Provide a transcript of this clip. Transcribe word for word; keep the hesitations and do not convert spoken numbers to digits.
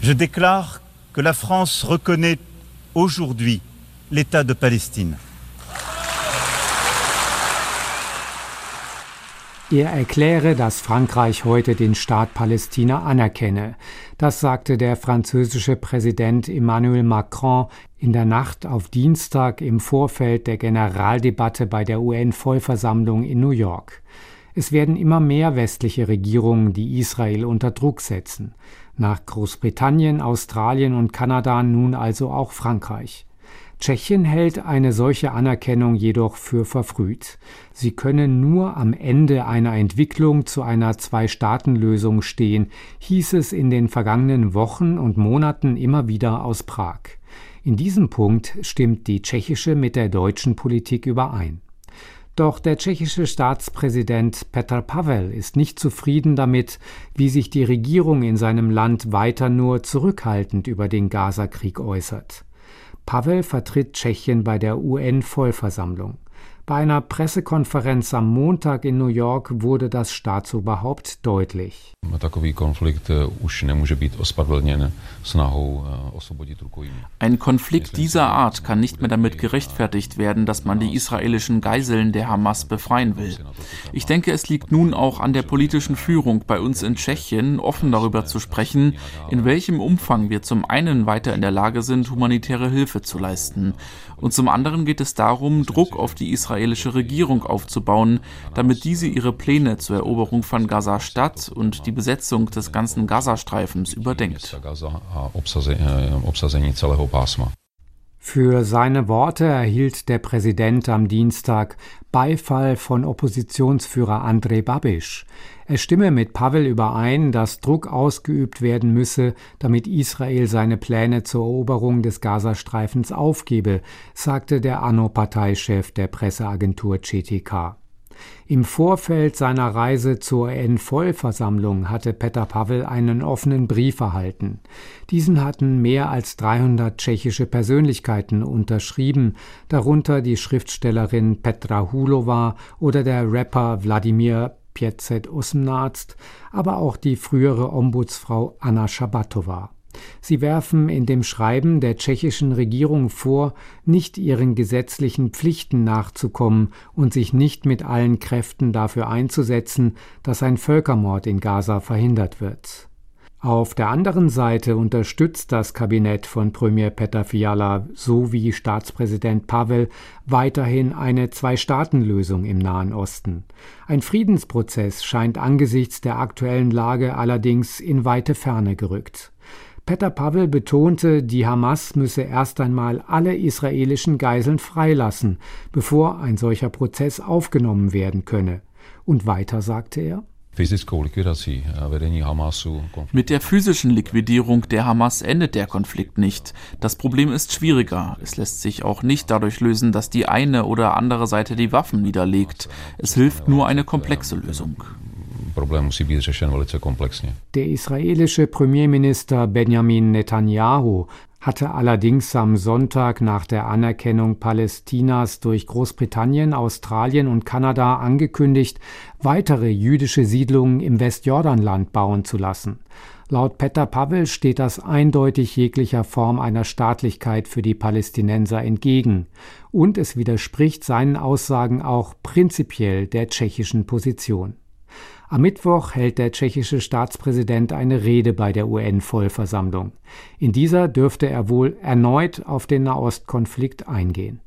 Je déclare que la France reconnaît aujourd'hui l'État de Palestine. Er erkläre, dass Frankreich heute den Staat Palästina anerkenne. Das sagte der französische Präsident Emmanuel Macron in der Nacht auf Dienstag im Vorfeld der Generaldebatte bei der U N-Vollversammlung in New York. Es werden immer mehr westliche Regierungen, die Israel unter Druck setzen. Nach Großbritannien, Australien und Kanada nun also auch Frankreich. Tschechien hält eine solche Anerkennung jedoch für verfrüht. Sie könne nur am Ende einer Entwicklung zu einer Zwei-Staaten-Lösung stehen, hieß es in den vergangenen Wochen und Monaten immer wieder aus Prag. In diesem Punkt stimmt die tschechische mit der deutschen Politik überein. Doch der tschechische Staatspräsident Petr Pavel ist nicht zufrieden damit, wie sich die Regierung in seinem Land weiter nur zurückhaltend über den Gazakrieg äußert. Pavel vertritt Tschechien bei der U N-Vollversammlung. Bei einer Pressekonferenz am Montag in New York wurde das Staatsoberhaupt deutlich. Ein Konflikt dieser Art kann nicht mehr damit gerechtfertigt werden, dass man die israelischen Geiseln der Hamas befreien will. Ich denke, es liegt nun auch an der politischen Führung bei uns in Tschechien, offen darüber zu sprechen, in welchem Umfang wir zum einen weiter in der Lage sind, humanitäre Hilfe zu leisten. Und zum anderen geht es darum, Druck auf die israelische Regierung aufzubauen, damit diese ihre Pläne zur Eroberung von Gaza-Stadt und die Besetzung des ganzen Gazastreifens überdenkt. Für seine Worte erhielt der Präsident am Dienstag Beifall von Oppositionsführer Andrej Babiš. Er stimme mit Pavel überein, dass Druck ausgeübt werden müsse, damit Israel seine Pläne zur Eroberung des Gazastreifens aufgebe, sagte der ANO-Parteichef der Presseagentur C T K. Im Vorfeld seiner Reise zur U N-Vollversammlung hatte Petr Pavel einen offenen Brief erhalten. Diesen hatten mehr als dreihundert tschechische Persönlichkeiten unterschrieben, darunter die Schriftstellerin Petra Hulova oder der Rapper Wladimir Pětset-Osmnáct, aber auch die frühere Ombudsfrau Anna Schabatova. Sie werfen in dem Schreiben der tschechischen Regierung vor, nicht ihren gesetzlichen Pflichten nachzukommen und sich nicht mit allen Kräften dafür einzusetzen, dass ein Völkermord in Gaza verhindert wird. Auf der anderen Seite unterstützt das Kabinett von Premier Petr Fiala sowie Staatspräsident Pavel weiterhin eine Zwei-Staaten-Lösung im Nahen Osten. Ein Friedensprozess scheint angesichts der aktuellen Lage allerdings in weite Ferne gerückt. Petr Pavel betonte, die Hamas müsse erst einmal alle israelischen Geiseln freilassen, bevor ein solcher Prozess aufgenommen werden könne. Und weiter sagte er: Mit der physischen Liquidierung der Hamas endet der Konflikt nicht. Das Problem ist schwieriger. Es lässt sich auch nicht dadurch lösen, dass die eine oder andere Seite die Waffen niederlegt. Es hilft nur eine komplexe Lösung. Der israelische Premierminister Benjamin Netanyahu hatte allerdings am Sonntag nach der Anerkennung Palästinas durch Großbritannien, Australien und Kanada angekündigt, weitere jüdische Siedlungen im Westjordanland bauen zu lassen. Laut Petr Pavel steht das eindeutig jeglicher Form einer Staatlichkeit für die Palästinenser entgegen. Und es widerspricht seinen Aussagen auch prinzipiell der tschechischen Position. Am Mittwoch hält der tschechische Staatspräsident eine Rede bei der U N-Vollversammlung. In dieser dürfte er wohl erneut auf den Nahostkonflikt eingehen.